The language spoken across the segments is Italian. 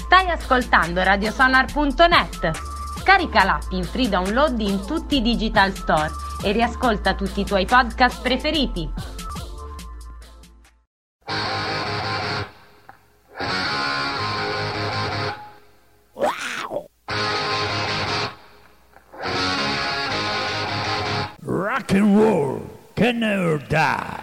Stai ascoltando radiosonar.net. Scarica l'app in free download in tutti i digital store e riascolta tutti i tuoi podcast preferiti. Rock and roll can never die.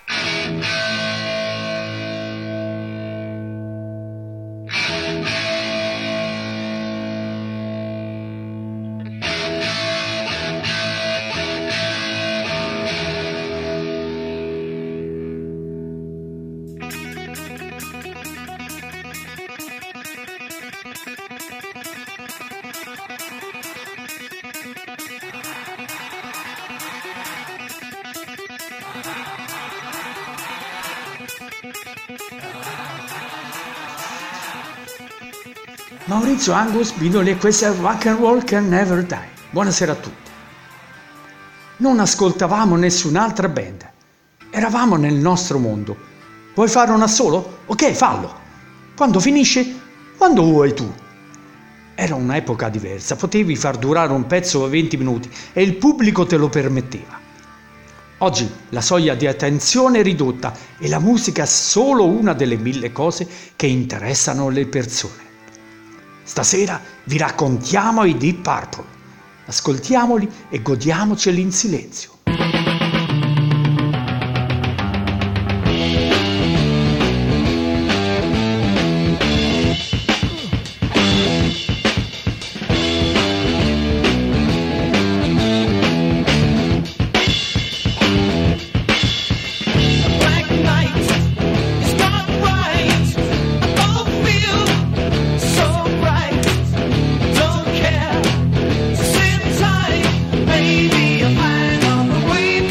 Maurizio Angus Bidoli e questo è Rock and Roll Can Never Die. Buonasera a tutti. Non ascoltavamo nessun'altra band. Eravamo nel nostro mondo. Vuoi fare un assolo? Ok, fallo. Quando finisce? Quando vuoi tu. Era un'epoca diversa, potevi far durare un pezzo 20 minuti e il pubblico te lo permetteva. Oggi la soglia di attenzione è ridotta e la musica è solo una delle 1000 cose che interessano le persone. Stasera vi raccontiamo i Deep Purple. Ascoltiamoli e godiamoceli in silenzio. Maybe I'll find a way.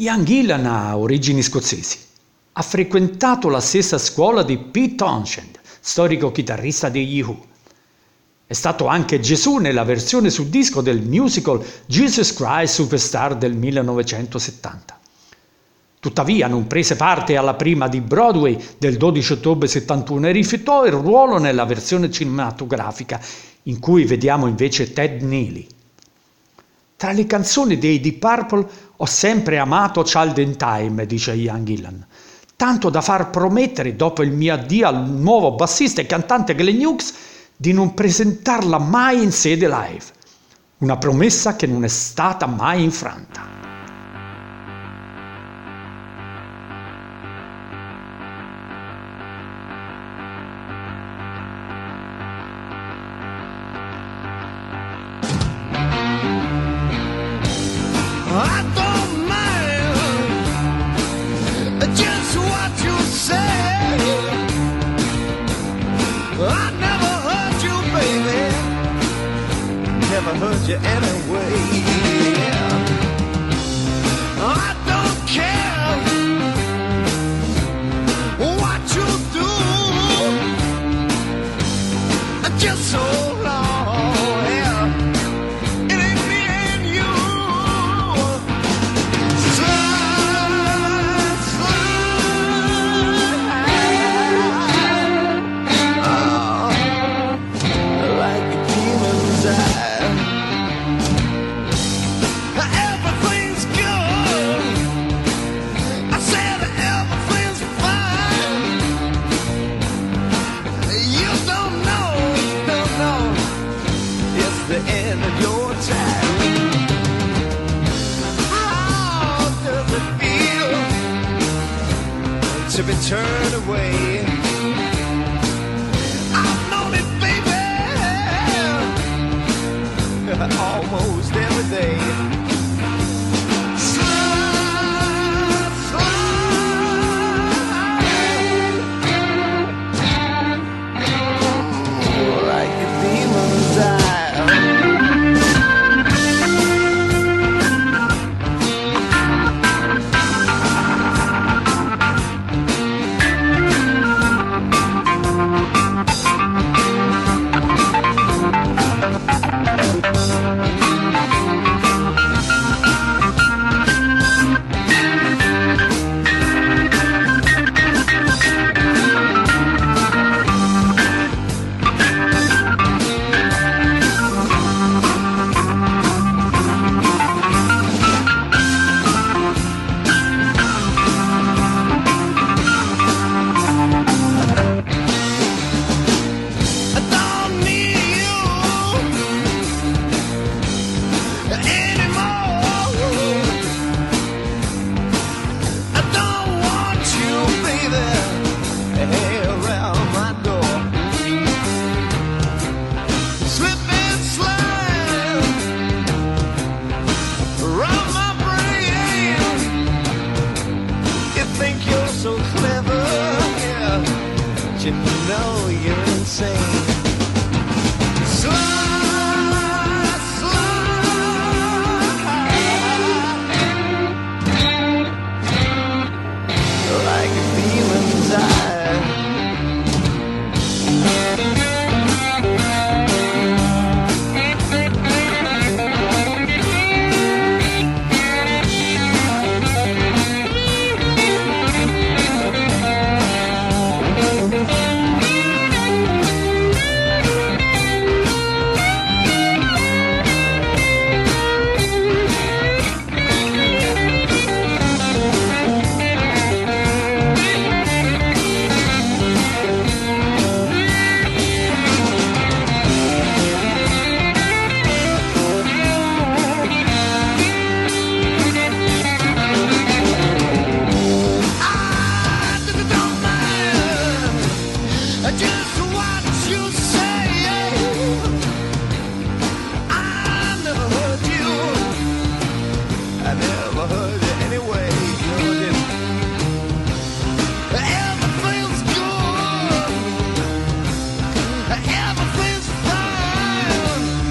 Ian Gillan ha origini scozzesi. Ha frequentato la stessa scuola di Pete Townshend, storico chitarrista degli Who. È stato anche Gesù nella versione su disco del musical Jesus Christ Superstar del 1970. Tuttavia non prese parte alla prima di Broadway del 12 ottobre 71 e rifiutò il ruolo nella versione cinematografica, in cui vediamo invece Ted Neely. Tra le canzoni dei Deep Purple ho sempre amato Child in Time, dice Ian Gillan, tanto da far promettere, dopo il mio addio al nuovo bassista e cantante Glenn Hughes, di non presentarla mai in sede live. Una promessa che non è stata mai infranta. Hurt you anyway. I don't care what you do, just so long, yeah. It ain't me and you. Slide, slide, like a demon's eye. To be turned away. I've known it, baby, almost every day. Slide, slide, like a demon's eye.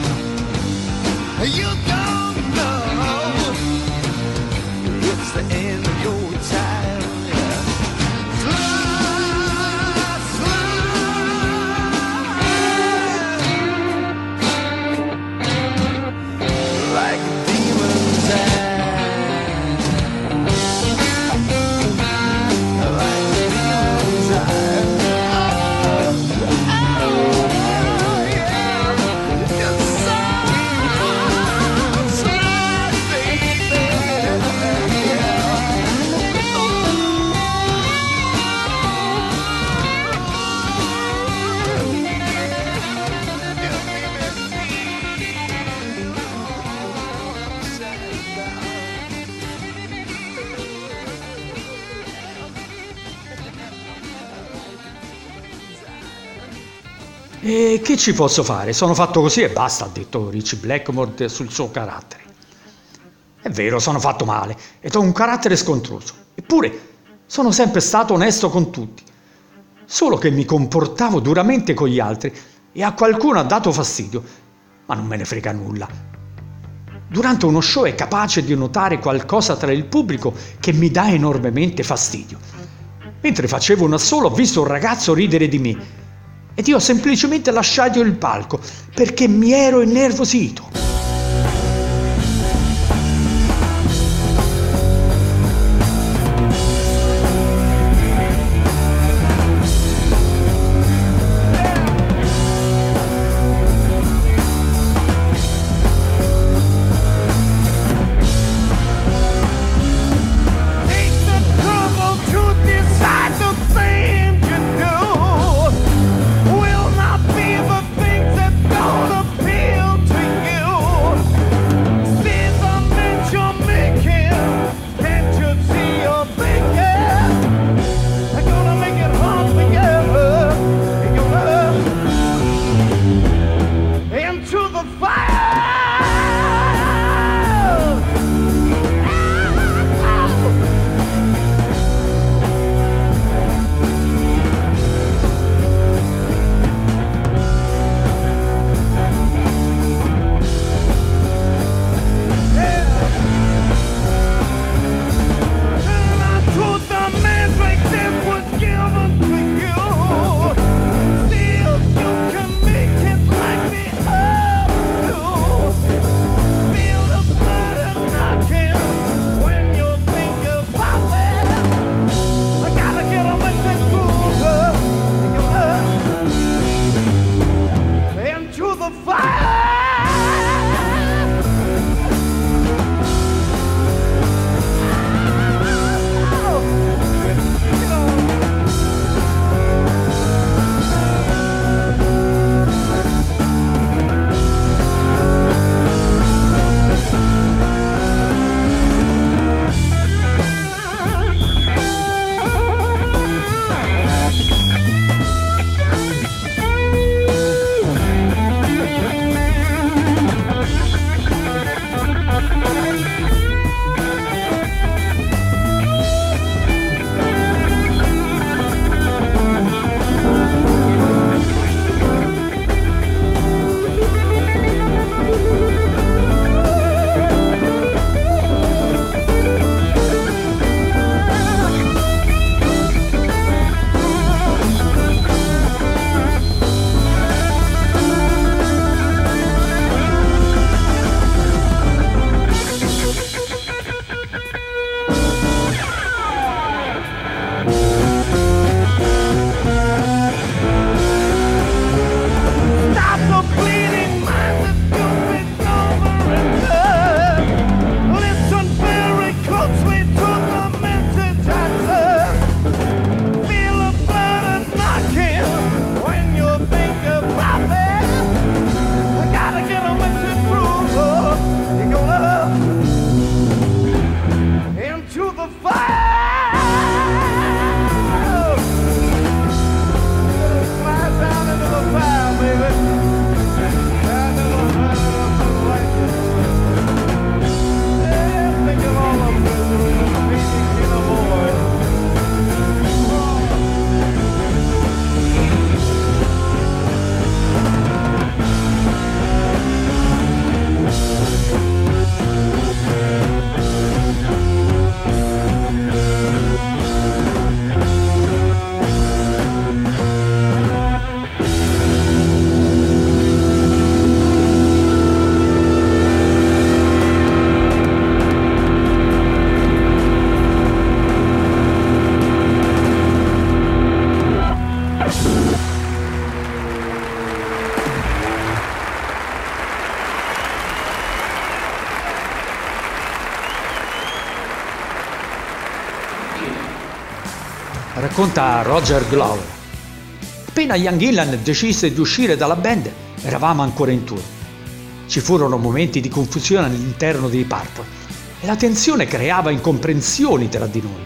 You don't know it's the end. E che ci posso fare? Sono fatto così e basta, ha detto Richie Blackmore sul suo carattere. È vero, sono fatto male ed ho un carattere scontroso. Eppure sono sempre stato onesto con tutti. Solo che mi comportavo duramente con gli altri e a qualcuno ha dato fastidio, ma non me ne frega nulla. Durante uno show è capace di notare qualcosa tra il pubblico che mi dà enormemente fastidio. Mentre facevo un assolo ho visto un ragazzo ridere di me ed io ho semplicemente lasciato il palco perché mi ero innervosito. Racconta Roger Glover. Appena Ian Gillan decise di uscire dalla band, eravamo ancora in tour. Ci furono momenti di confusione all'interno dei Purple e la tensione creava incomprensioni tra di noi.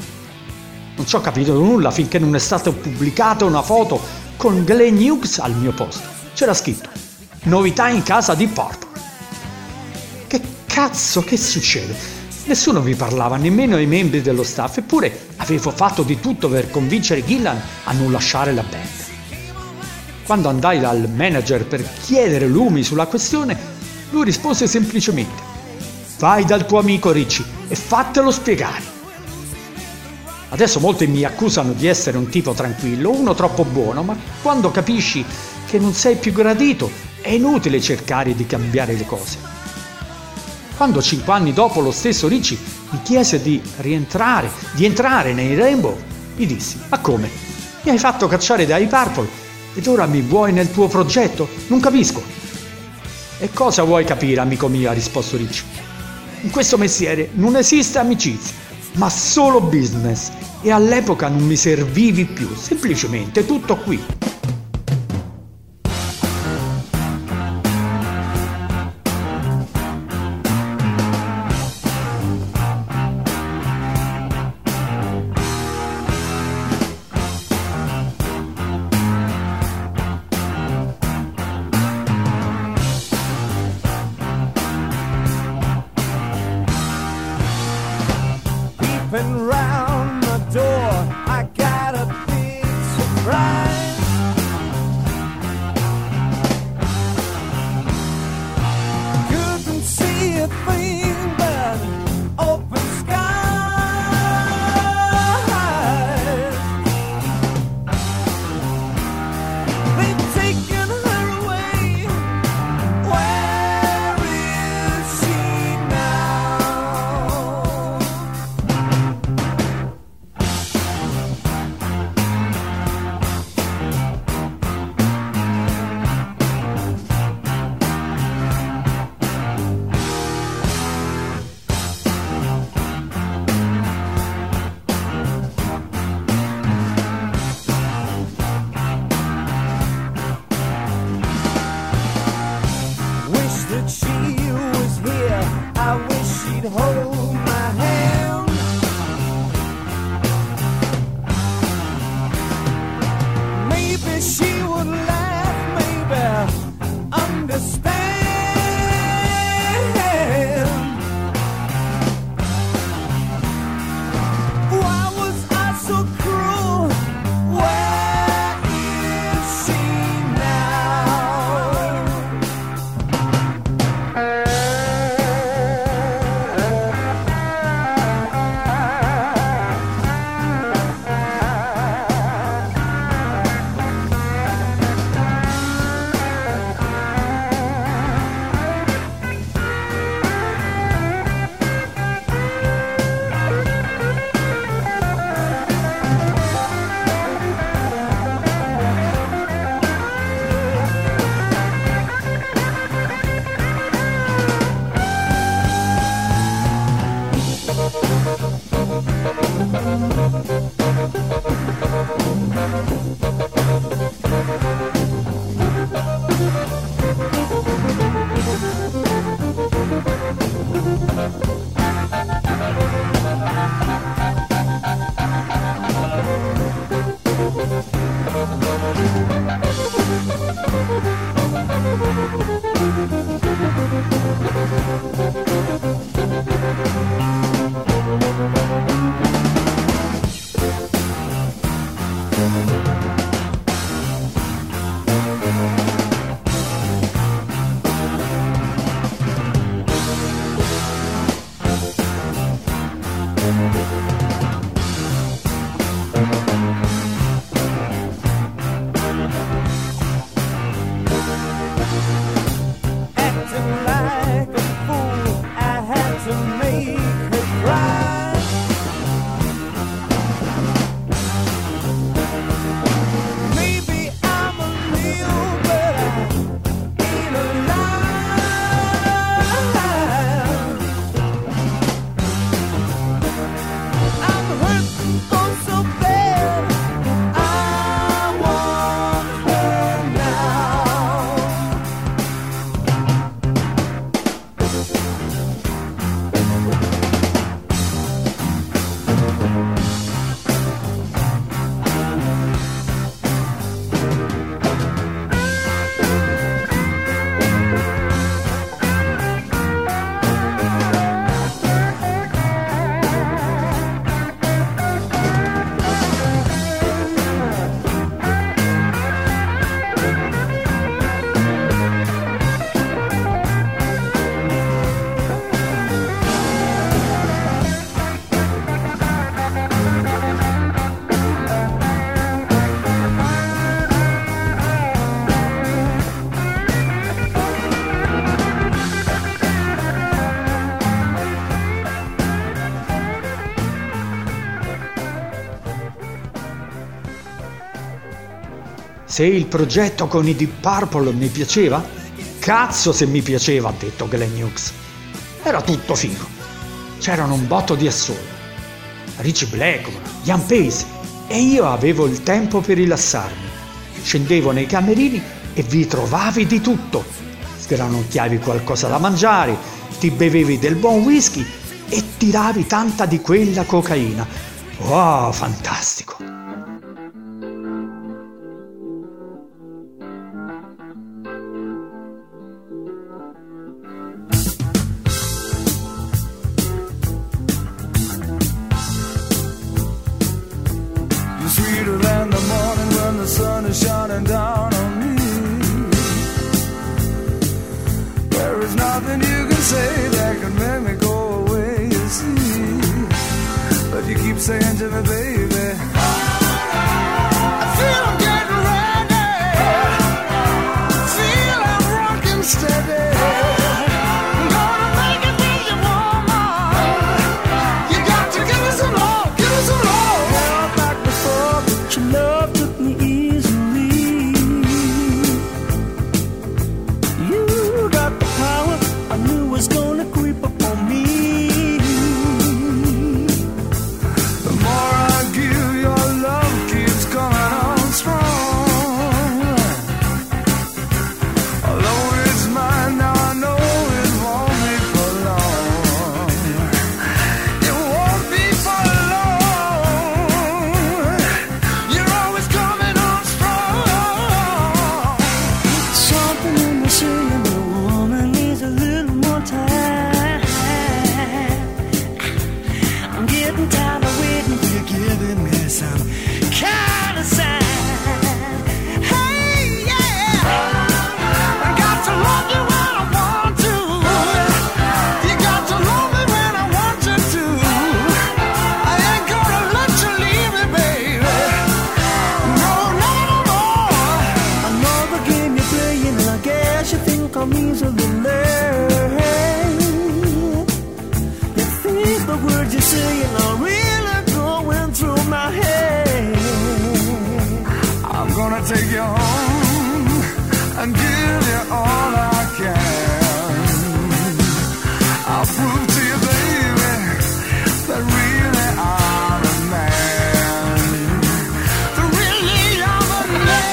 Non ci ho capito nulla finché non è stata pubblicata una foto con Glenn Hughes al mio posto. c'era scritto: novità in casa di Purple. Che cazzo, che succede? Nessuno mi parlava, nemmeno i membri dello staff, eppure avevo fatto di tutto per convincere Gillan a non lasciare la band. Quando andai dal manager per chiedere lumi sulla questione, lui rispose semplicemente: vai dal tuo amico Richie e fatelo spiegare. Adesso molti mi accusano di essere un tipo tranquillo, uno troppo buono, ma quando capisci che non sei più gradito è inutile cercare di cambiare le cose. Quando 5 anni dopo lo stesso Richie mi chiese di entrare nei Rainbow, gli dissi: ma come? Mi hai fatto cacciare dai Purple ed ora mi vuoi nel tuo progetto? Non capisco. E cosa vuoi capire, amico mio? Ha risposto Richie. In questo mestiere non esiste amicizia, ma solo business, e all'epoca non mi servivi più, semplicemente tutto qui. Peeping round the door, I got a big surprise. Couldn't see a thing but open skies. They've taken her away. Where is she now? Wish that she was here. I wish she'd hold my hand. Maybe she would laugh, maybe understand. Why was I so cruel? Where is she now? se il progetto con i Deep Purple mi piaceva? Cazzo se mi piaceva, ha detto Glenn Hughes. Era tutto figo. C'erano un botto di assoli. Richie Blackmore, Ian Pace, e io avevo il tempo per rilassarmi. Scendevo nei camerini e vi trovavi di tutto. Sgranocchiavi qualcosa da mangiare, ti bevevi del buon whisky e tiravi tanta di quella cocaina. Wow, fantastico! You're sweeter than the morning when the sun is shining down on me. There is nothing you can say that can make me go away, you see. But you keep saying to me, baby, I feel I'm getting ready. Feel I'm rocking steady. I'm gonna make it with you, woman. You got to give me some love, give me some love. Yeah, back before, but your love took me easily. You got the power I knew was gonna creep up on me. The more I give, your love keeps coming on strong. Although it's mine now, I know it won't be for long. It won't be for long. You're always coming on strong. Something in the saying the woman needs a little more time. I'm getting tired of waiting for you giving me some kind of sign. Hey, yeah, I got to love you when I want to. You got to love me when I want you to. I ain't gonna let you leave me, baby. No, no, no, no. Another game you're playing, and I guess you think I'm easily led. You think the words you're saying are really going through my head. I'm gonna take you home and give you all I can. I'll prove to you, baby, that really I'm a man. That really I'm a man.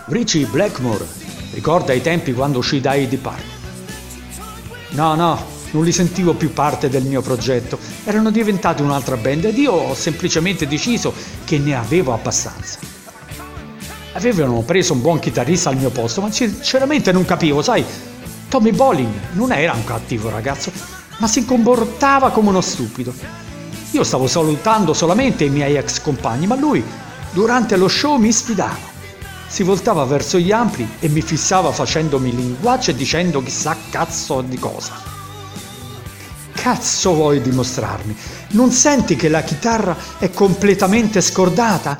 Richie Blackmore, ricorda i tempi quando uscì da Heidi Park? No, non li sentivo più parte del mio progetto, erano diventati un'altra band ed io ho semplicemente deciso che ne avevo abbastanza. Avevano preso un buon chitarrista al mio posto, ma sinceramente non capivo, sai, Tommy Bolin non era un cattivo ragazzo, ma si comportava come uno stupido. Io stavo salutando solamente i miei ex compagni, ma lui, durante lo show, mi sfidava. Si voltava verso gli ampli e mi fissava facendomi linguaggio e dicendo chissà cazzo di cosa. Cazzo vuoi dimostrarmi? Non senti che la chitarra è completamente scordata?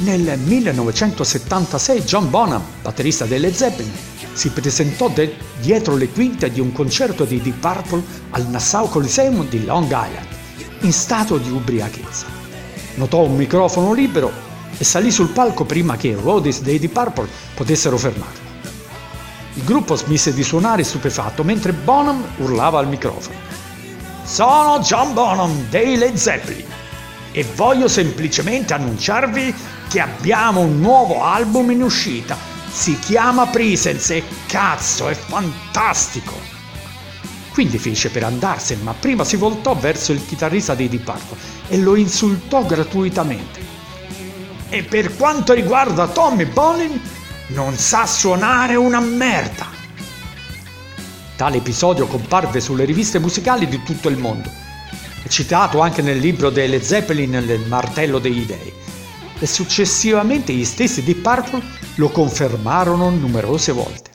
Nel 1976 John Bonham, batterista dei Led Zeppelin, si presentò dietro le quinte di un concerto di Deep Purple al Nassau Coliseum di Long Island, in stato di ubriachezza. Notò un microfono libero e salì sul palco prima che i roadies dei Deep Purple potessero fermarlo. Il gruppo smise di suonare stupefatto mentre Bonham urlava al microfono: "Sono John Bonham dei Led Zeppelin e voglio semplicemente annunciarvi che abbiamo un nuovo album in uscita. Si chiama Presence e cazzo è fantastico!" Quindi fece per andarsene, ma prima si voltò verso il chitarrista dei Deep Purple e lo insultò gratuitamente. "E per quanto riguarda Tommy Bolin, non sa suonare una merda!" Tale episodio comparve sulle riviste musicali di tutto il mondo. È citato anche nel libro dei Led Zeppelin, Il martello degli dei, e successivamente gli stessi Deep Purple lo confermarono numerose volte.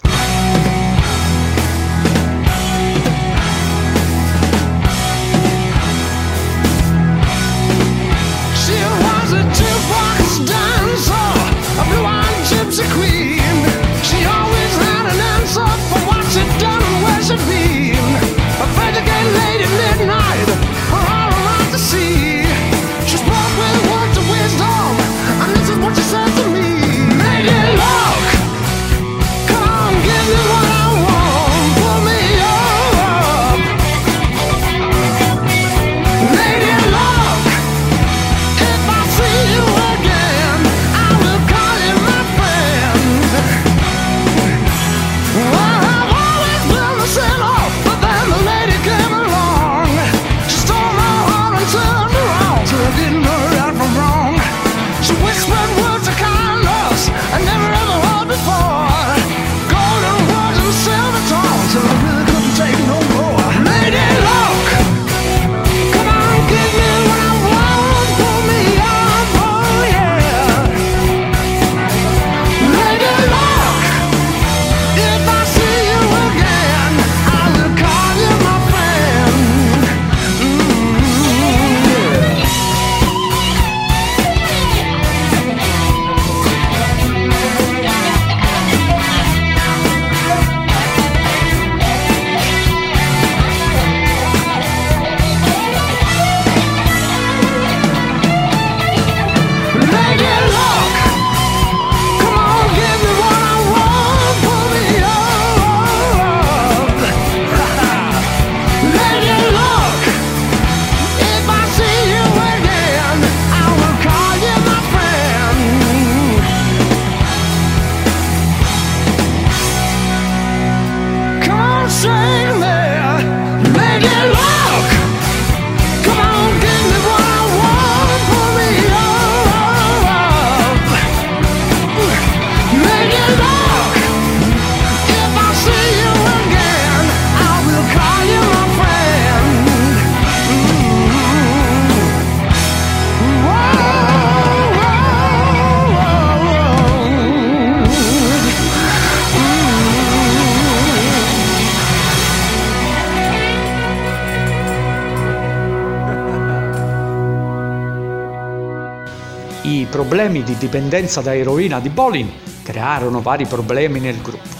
I problemi di dipendenza da eroina di Bolin crearono vari problemi nel gruppo.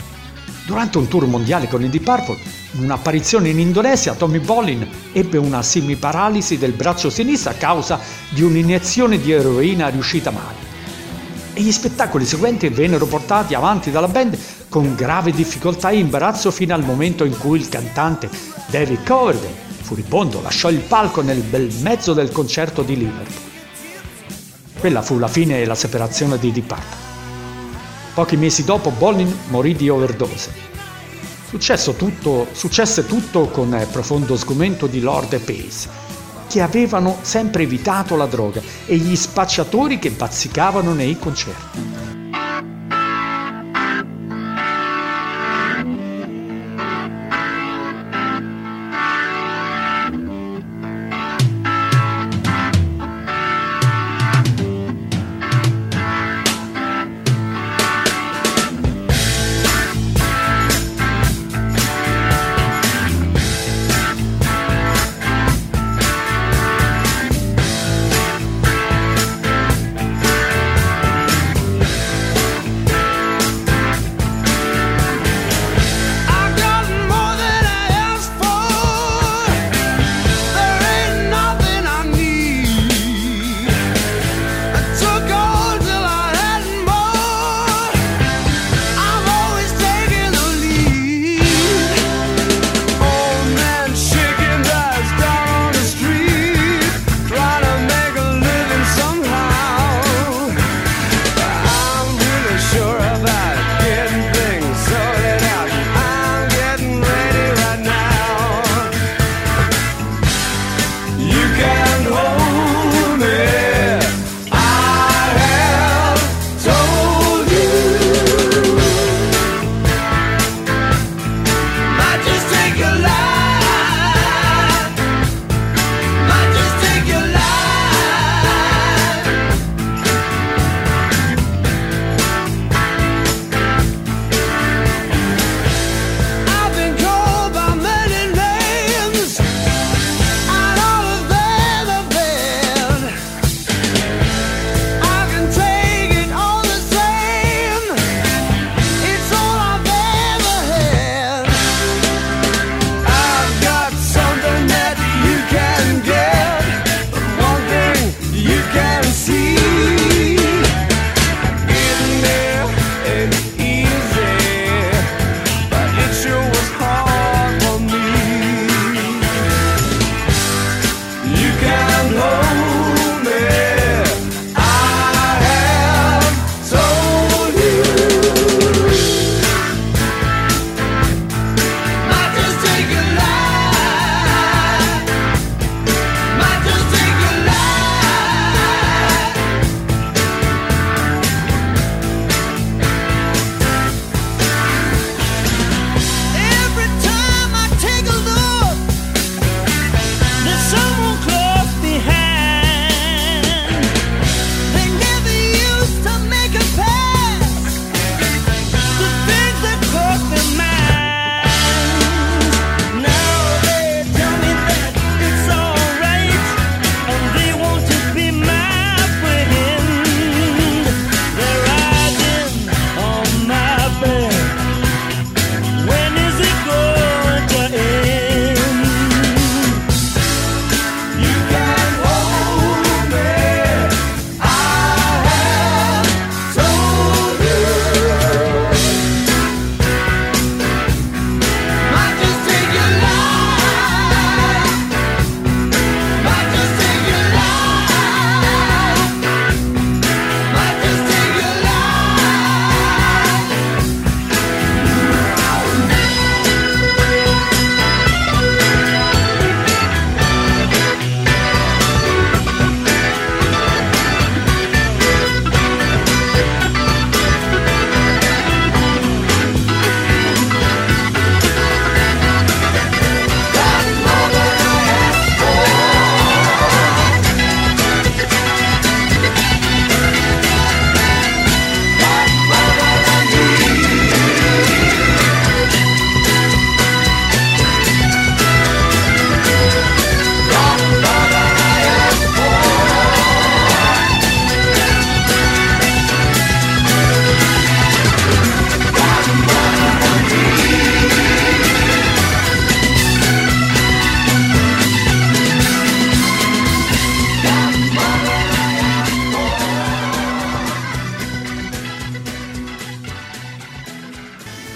Durante un tour mondiale con i Deep Purple, in un'apparizione in Indonesia, Tommy Bolin ebbe una semiparalisi del braccio sinistro a causa di un'iniezione di eroina riuscita male. E gli spettacoli seguenti vennero portati avanti dalla band con grave difficoltà e imbarazzo fino al momento in cui il cantante David Coverdale, furibondo, lasciò il palco nel bel mezzo del concerto di Liverpool. Quella fu la fine e la separazione di Deep Purple. Pochi mesi dopo Bolin morì di overdose. Successe tutto con profondo sgomento di Lord e Pace, che avevano sempre evitato la droga, e gli spacciatori che bazzicavano nei concerti.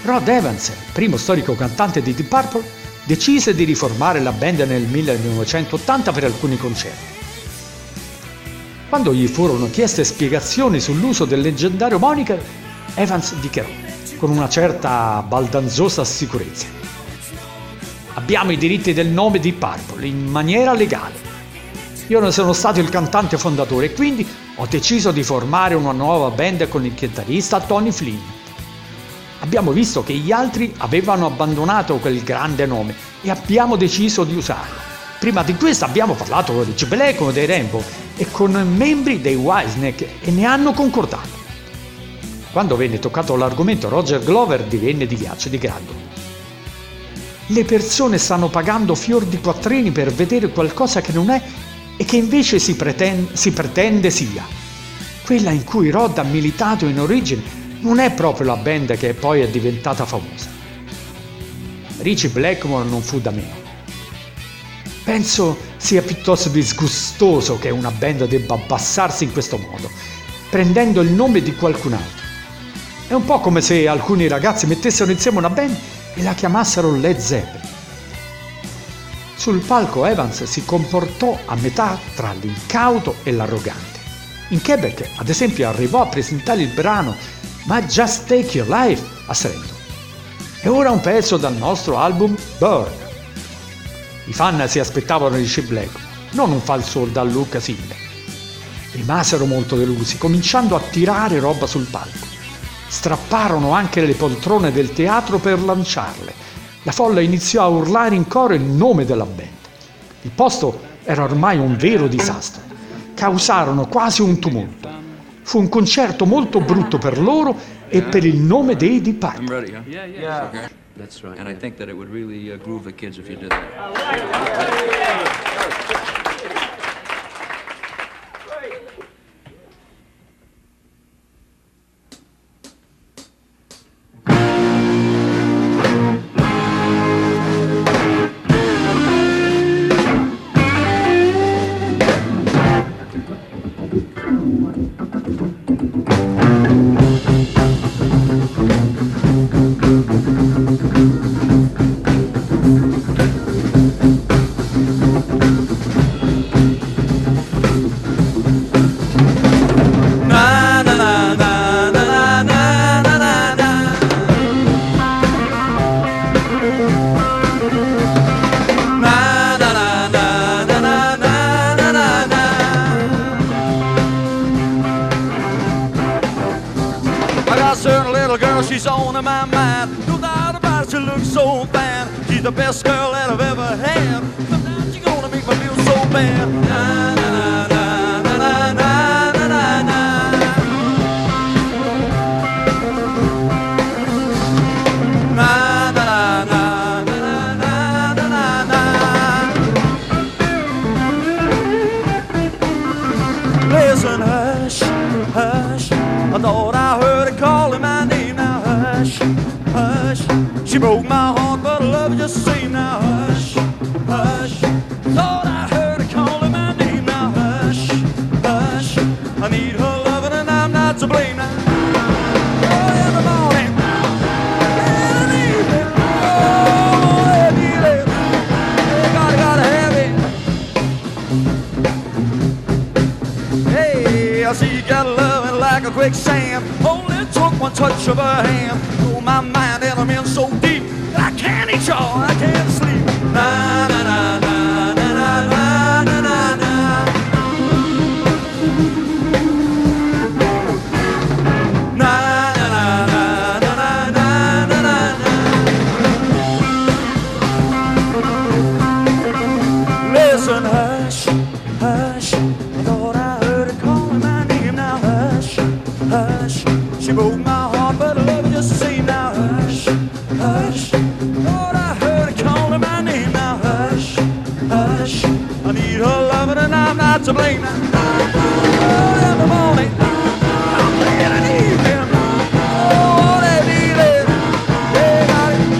Rod Evans, il primo storico cantante di Deep Purple, decise di riformare la band nel 1980 per alcuni concerti. Quando gli furono chieste spiegazioni sull'uso del leggendario moniker, Evans dichiarò, con una certa baldanzosa sicurezza: abbiamo i diritti del nome di Purple in maniera legale. Io ne sono stato il cantante fondatore e quindi ho deciso di formare una nuova band con il chitarrista Tony Flynn. Abbiamo visto che gli altri avevano abbandonato quel grande nome e abbiamo deciso di usarlo. Prima di questo abbiamo parlato con Richie Blackmore dei Rainbow e con membri dei Whitesnake e ne hanno concordato. Quando venne toccato l'argomento, Roger Glover divenne di ghiaccio di grado. Le persone stanno pagando fior di quattrini per vedere qualcosa che non è e che invece si pretende sia. Quella in cui Rod ha militato in origine non è proprio la band che poi è diventata famosa. Richie Blackmore non fu da meno. Penso sia piuttosto disgustoso che una band debba abbassarsi in questo modo, prendendo il nome di qualcun altro. È un po' come se alcuni ragazzi mettessero insieme una band e la chiamassero Led Zeppelin. Sul palco Evans si comportò a metà tra l'incauto e l'arrogante. In Quebec, ad esempio, arrivò a presentare il brano My Just Take Your Life a Stretto. E ora un pezzo dal nostro album Burn. I fan si aspettavano Richie Blackmore, non un falso dal look simile. Rimasero molto delusi, cominciando a tirare roba sul palco. Strapparono anche le poltrone del teatro per lanciarle. La folla iniziò a urlare in coro il nome della band. Il posto era ormai un vero disastro. Causarono quasi un tumulto. Fu un concerto molto brutto per loro e per il nome dei Deep Purple. I'm ready, huh? Yeah. Okay. That's right. And I think that it would really groove the kids if you did that. She's on my mind, no doubt about it, she looks so fine. She's the best girl that I've ever had. Sometimes she's gonna make me feel so bad. Na na na na na na na na na. Na na na na na na na. Listen, hush, hush. I thought I heard her calling my name. Hush, hush, she broke my heart, but I love just the same. Now hush, hush, thought I heard her calling my name. Now hush, hush, I need her loving and I'm not to blame. Now, oh, in the morning, in the evening, oh, I need it, gotta have it. Hey, I see you got loving like a quicksand. Only took one touch of her hand. Oh, my mind and I'm in so deep I can't eat y'all, I can't sleep. Na na na na na na na na na. Na na na na na na na na. Listen, hush, hush, I thought I heard her calling my name. Now hush, hush, she broke my heart, but I love her just the same. Now hush, hush, thought I heard her calling my name. Now hush, hush, I need her loving and I'm not to blame. Now, oh, in the morning, I'm late in the evening, oh, they need it, they got it.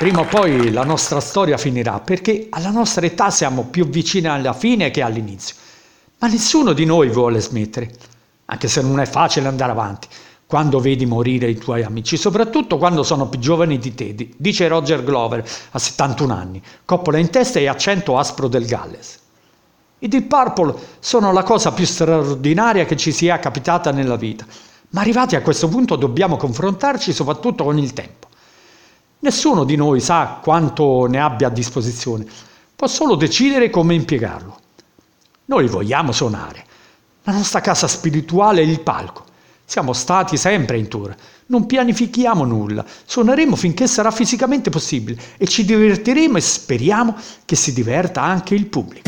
Prima o poi la nostra storia finirà, perché alla nostra età siamo più vicini alla fine che all'inizio. Ma nessuno di noi vuole smettere, anche se non è facile andare avanti quando vedi morire i tuoi amici, soprattutto quando sono più giovani di te, dice Roger Glover a 71 anni, coppola in testa e accento aspro del Galles. I Deep Purple sono la cosa più straordinaria che ci sia capitata nella vita, ma arrivati a questo punto dobbiamo confrontarci soprattutto con il tempo. Nessuno di noi sa quanto ne abbia a disposizione, può solo decidere come impiegarlo. Noi vogliamo suonare, la nostra casa spirituale è il palco. Siamo stati sempre in tour, non pianifichiamo nulla, suoneremo finché sarà fisicamente possibile e ci divertiremo e speriamo che si diverta anche il pubblico.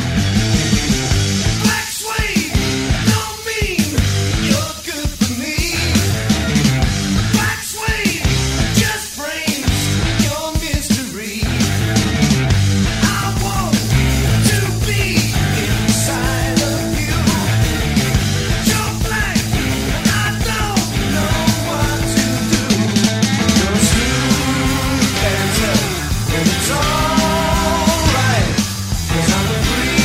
It's alright, 'cause I'm free.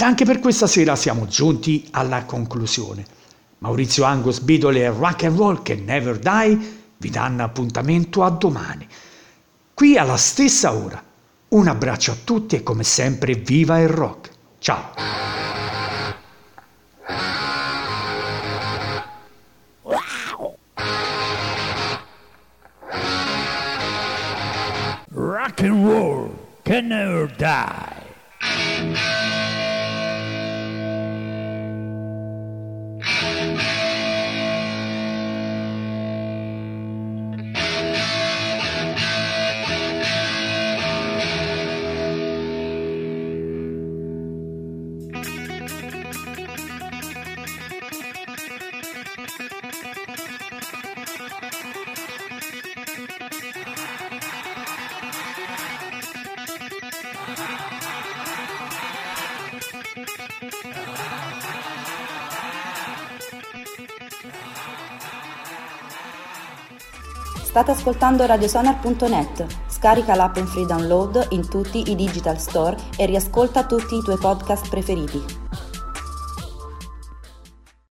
anche per questa sera siamo giunti alla conclusione. Maurizio Angus, Beatle e Rock and Roll Can Never Die vi danno appuntamento a domani, qui alla stessa ora. Un abbraccio a tutti e come sempre viva il rock. Ciao! Rock and roll can never die. State ascoltando radiosonar.net. Scarica l'app in free download in tutti i digital store e riascolta tutti i tuoi podcast preferiti.